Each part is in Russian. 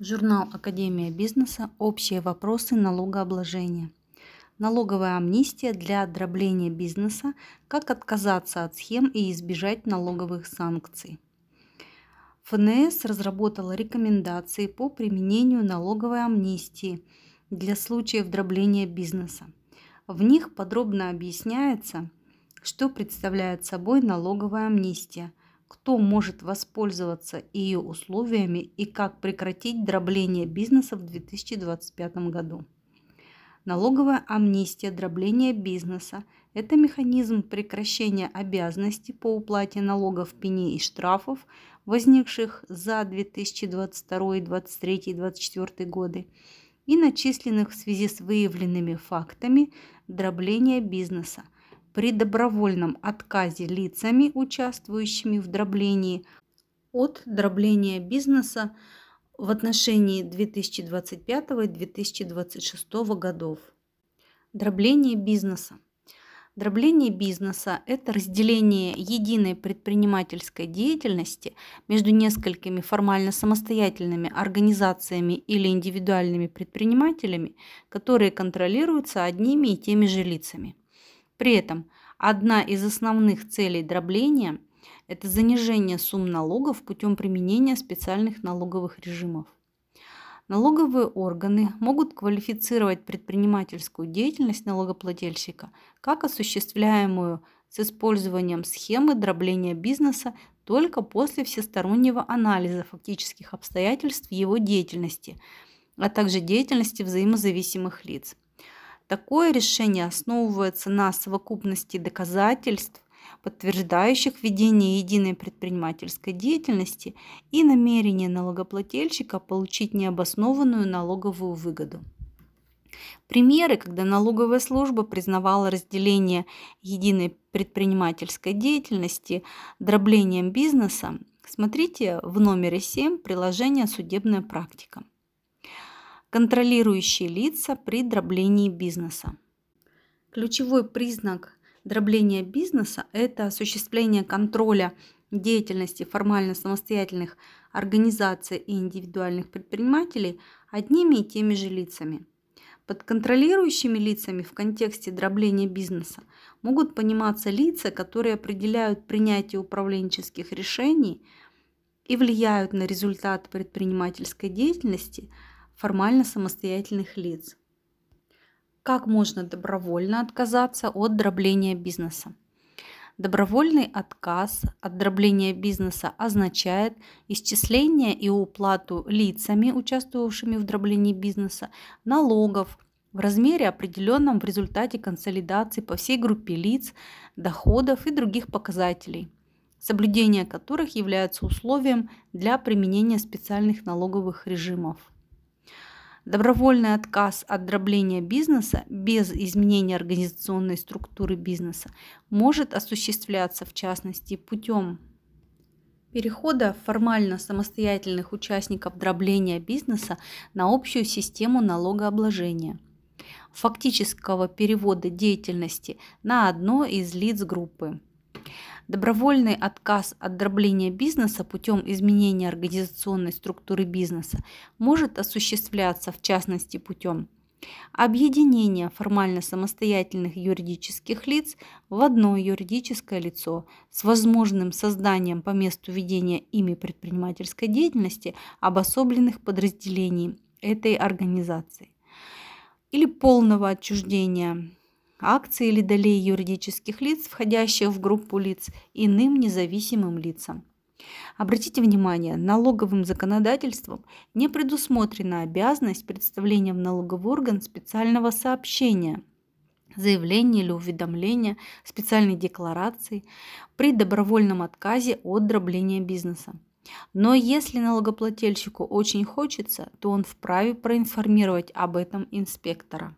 Журнал Академия бизнеса. Общие вопросы налогообложения. Налоговая амнистия для дробления бизнеса. Как отказаться от схем и избежать налоговых санкций. ФНС разработала рекомендации по применению налоговой амнистии для случаев дробления бизнеса. В них подробно объясняется, что представляет собой налоговая амнистия, кто может воспользоваться ее условиями и как прекратить дробление бизнеса в 2025 году. Налоговая амнистия дробления бизнеса – это механизм прекращения обязанностей по уплате налогов, пеней и штрафов, возникших за 2022, 2023 и 2024 годы, и начисленных в связи с выявленными фактами дробления бизнеса при добровольном отказе лицами, участвующими в дроблении, от дробления бизнеса в отношении 2025 и 2026 годов. Дробление бизнеса. Дробление бизнеса – это разделение единой предпринимательской деятельности между несколькими формально самостоятельными организациями или индивидуальными предпринимателями, которые контролируются одними и теми же лицами. При этом одна из основных целей дробления – это занижение сумм налогов путем применения специальных налоговых режимов. Налоговые органы могут квалифицировать предпринимательскую деятельность налогоплательщика как осуществляемую с использованием схемы дробления бизнеса только после всестороннего анализа фактических обстоятельств его деятельности, а также деятельности взаимозависимых лиц. Такое решение основывается на совокупности доказательств, подтверждающих ведение единой предпринимательской деятельности и намерение налогоплательщика получить необоснованную налоговую выгоду. Примеры, когда налоговая служба признавала разделение единой предпринимательской деятельности дроблением бизнеса, смотрите в номере 7 приложения «Судебная практика». Контролирующие лица при дроблении бизнеса. Ключевой признак дробления бизнеса – это осуществление контроля деятельности формально самостоятельных организаций и индивидуальных предпринимателей одними и теми же лицами. Под контролирующими лицами в контексте дробления бизнеса могут пониматься лица, которые определяют принятие управленческих решений и влияют на результат предпринимательской деятельности формально самостоятельных лиц. Как можно добровольно отказаться от дробления бизнеса? Добровольный отказ от дробления бизнеса означает исчисление и уплату лицами, участвовавшими в дроблении бизнеса, налогов в размере, определенном в результате консолидации по всей группе лиц, доходов и других показателей, соблюдение которых является условием для применения специальных налоговых режимов. Добровольный отказ от дробления бизнеса без изменения организационной структуры бизнеса может осуществляться, в частности, путем перехода формально самостоятельных участников дробления бизнеса на общую систему налогообложения, фактического перевода деятельности на одно из лиц группы. Добровольный отказ от дробления бизнеса путем изменения организационной структуры бизнеса может осуществляться, в частности, путем объединения формально самостоятельных юридических лиц в одно юридическое лицо с возможным созданием по месту ведения ими предпринимательской деятельности обособленных подразделений этой организации, или полного отчуждения акций или долей юридических лиц, входящих в группу лиц, иным независимым лицам. Обратите внимание, налоговым законодательством не предусмотрена обязанность представления в налоговый орган специального сообщения, заявления или уведомления, специальной декларации при добровольном отказе от дробления бизнеса. Но если налогоплательщику очень хочется, то он вправе проинформировать об этом инспектора.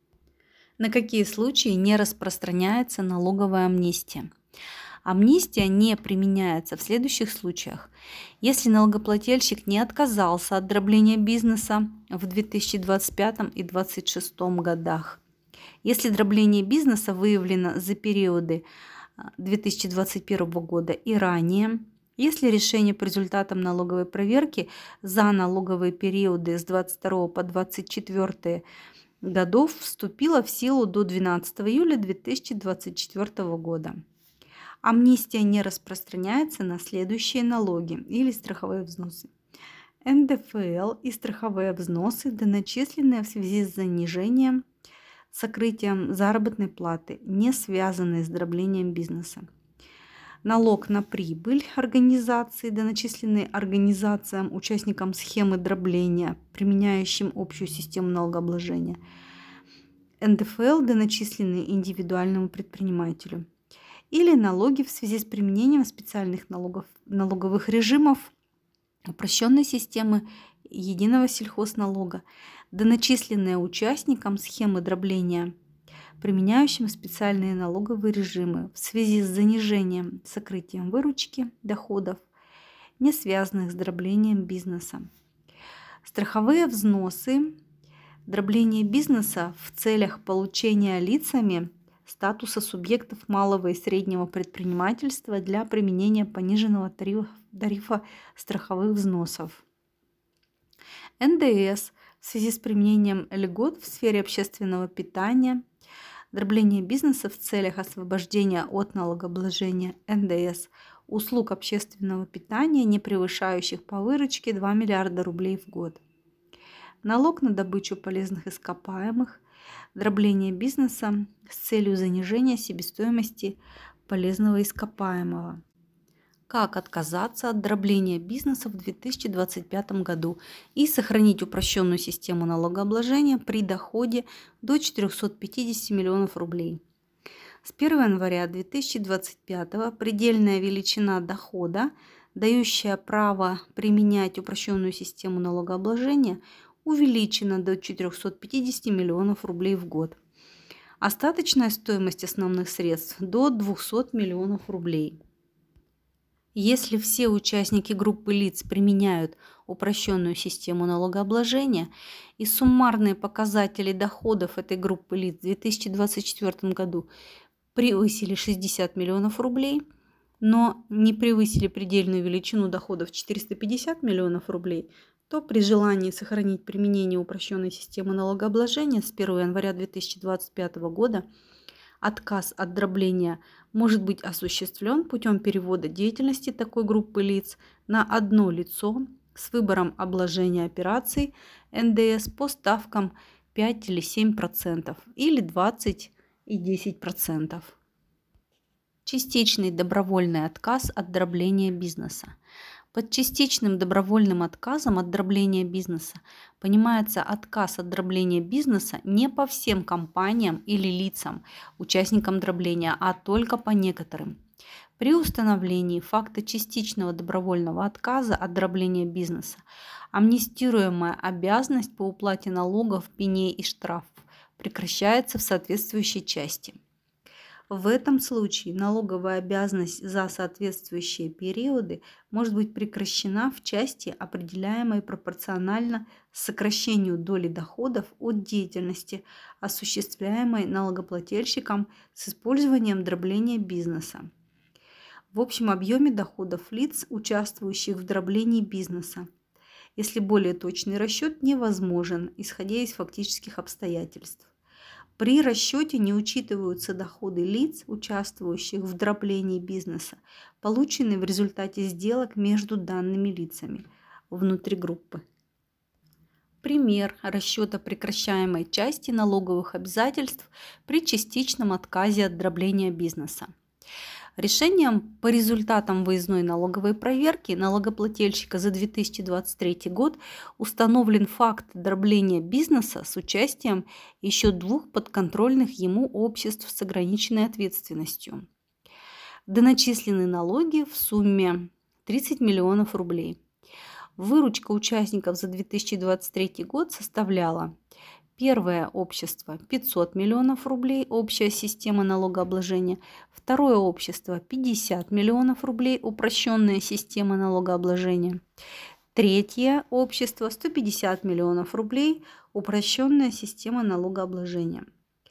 На какие случаи не распространяется налоговая амнистия? Амнистия не применяется в следующих случаях. Если налогоплательщик не отказался от дробления бизнеса в 2025 и 2026 годах, если дробление бизнеса выявлено за периоды 2021 года и ранее, Если решение по результатам налоговой проверки за налоговые периоды с 22 по 24 годов вступило в силу до 12 июля 2024 года. Амнистия не распространяется на следующие налоги или страховые взносы: НДФЛ и страховые взносы, доначисленные в связи с занижением, сокрытием заработной платы, не связанные с дроблением бизнеса. Налог на прибыль организации, доначисленный организациям, участникам схемы дробления, применяющим общую систему налогообложения. НДФЛ, доначисленный индивидуальному предпринимателю. Или налоги в связи с применением специальных налоговых режимов, упрощенной системы единого сельхозналога, доначисленные участникам схемы дробления, применяющим специальные налоговые режимы в связи с занижением, сокрытием выручки, доходов, не связанных с дроблением бизнеса. Страховые взносы, дробление бизнеса в целях получения лицами статуса субъектов малого и среднего предпринимательства для применения пониженного тарифа страховых взносов. НДС в связи с применением льгот в сфере общественного питания, дробление бизнеса в целях освобождения от налогообложения НДС услуг общественного питания, не превышающих по выручке 2 миллиарда рублей в год. Налог на добычу полезных ископаемых, дробление бизнеса с целью занижения себестоимости полезного ископаемого. Как отказаться от дробления бизнеса в 2025 году и сохранить упрощенную систему налогообложения при доходе до 450 миллионов рублей. С 1 января 2025 предельная величина дохода, дающая право применять упрощенную систему налогообложения, увеличена до 450 миллионов рублей в год. Остаточная стоимость основных средств до 200 миллионов рублей. Если все участники группы лиц применяют упрощенную систему налогообложения и суммарные показатели доходов этой группы лиц в 2024 году превысили 60 миллионов рублей, но не превысили предельную величину доходов 450 миллионов рублей, то при желании сохранить применение упрощенной системы налогообложения с 1 января 2025 года отказ от дробления может быть осуществлен путем перевода деятельности такой группы лиц на одно лицо с выбором обложения операций НДС по ставкам 5 или 7% или 20 и 10%. Частичный добровольный отказ от дробления бизнеса. Под частичным добровольным отказом от дробления бизнеса понимается отказ от дробления бизнеса не по всем компаниям или лицам, участникам дробления, а только по некоторым. При установлении факта частичного добровольного отказа от дробления бизнеса амнистируемая обязанность по уплате налогов, пеней и штрафов прекращается в соответствующей части. В этом случае налоговая обязанность за соответствующие периоды может быть прекращена в части, определяемой пропорционально сокращению доли доходов от деятельности, осуществляемой налогоплательщиком с использованием дробления бизнеса, в общем объеме доходов лиц, участвующих в дроблении бизнеса, если более точный расчет невозможен, исходя из фактических обстоятельств. При расчете не учитываются доходы лиц, участвующих в дроблении бизнеса, полученные в результате сделок между данными лицами внутри группы. Пример расчета прекращаемой части налоговых обязательств при частичном отказе от дробления бизнеса. Решением по результатам выездной налоговой проверки налогоплательщика за 2023 год установлен факт дробления бизнеса с участием еще 2 подконтрольных ему обществ с ограниченной ответственностью. Доначислены налоги в сумме 30 миллионов рублей. Выручка участников за 2023 год составляла: первое общество 500 миллионов рублей, общая система налогообложения. Второе общество 50 миллионов рублей, упрощенная система налогообложения. Третье общество 150 миллионов рублей, упрощенная система налогообложения.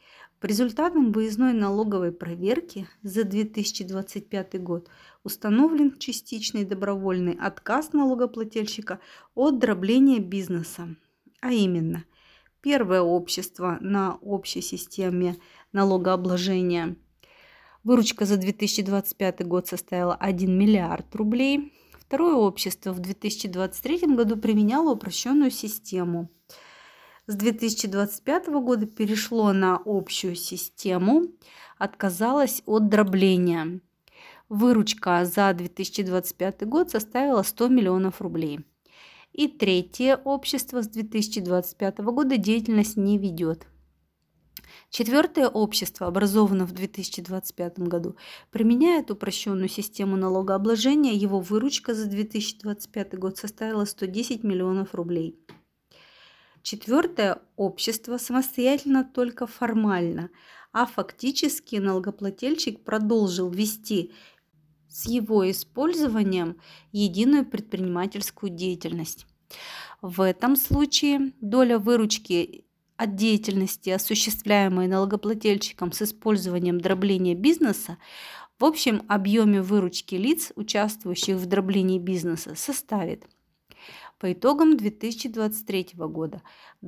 По результатам выездной налоговой проверки за 2025 год установлен частичный добровольный отказ налогоплательщика от дробления бизнеса. А именно, первое общество на общей системе налогообложения. Выручка за 2025 год составила 1 миллиард рублей. Второе общество в 2023 году применяло упрощенную систему. С 2025 года перешло на общую систему, отказалось от дробления. Выручка за 2025 год составила 100 миллионов рублей. И третье общество с 2025 года деятельность не ведет. Четвертое общество, образовано в 2025 году, применяет упрощенную систему налогообложения. Его выручка за 2025 год составила 110 миллионов рублей. Четвертое общество самостоятельно только формально, а фактически налогоплательщик продолжил вести с его использованием единую предпринимательскую деятельность. В этом случае доля выручки от деятельности, осуществляемой налогоплательщиком с использованием дробления бизнеса, в общем объеме выручки лиц, участвующих в дроблении бизнеса, составит по итогам 2023 года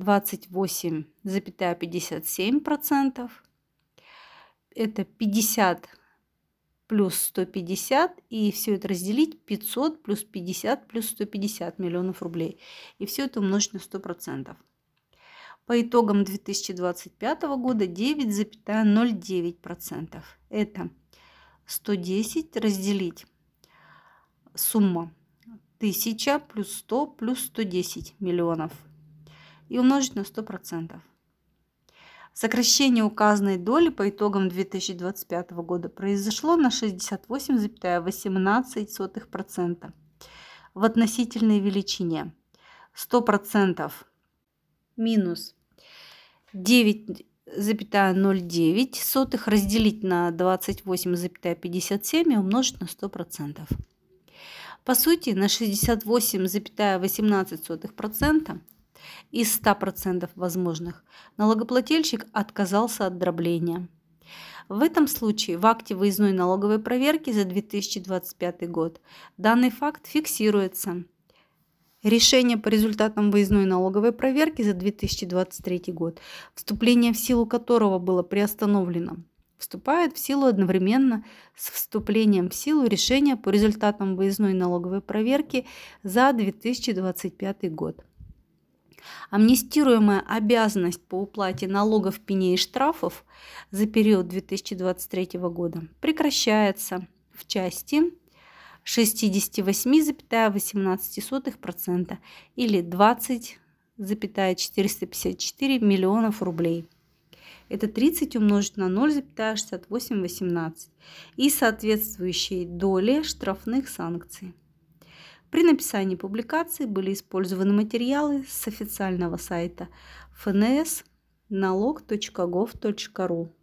28,57%, это 50 плюс 150, и все это разделить 500 плюс 50 плюс 150 миллионов рублей. И все это умножить на 100%. По итогам 2025 года 9,09%. Это 110 разделить сумма 1000 плюс 100 плюс 110 миллионов и умножить на 100%. Сокращение указанной доли по итогам 2025 года произошло на 68,18% в относительной величине. 100% минус 9,09 разделить на 28,57 и умножить на 100%. По сути, на 68,18% из 100% возможных налогоплательщик отказался от дробления. В этом случае в акте выездной налоговой проверки за 2025 год данный факт фиксируется. Решение по результатам выездной налоговой проверки за 2023 год, вступление в силу которого было приостановлено, вступает в силу одновременно с вступлением в силу решения по результатам выездной налоговой проверки за 2025 год. Амнистируемая обязанность по уплате налогов, пеней и штрафов за период 2023 года прекращается в части 68,18% или 20,454 миллионов рублей. Это 30 умножить на 0,6818 и соответствующей доли штрафных санкций. При написании публикации были использованы материалы с официального сайта ФНС налог.gov.ru.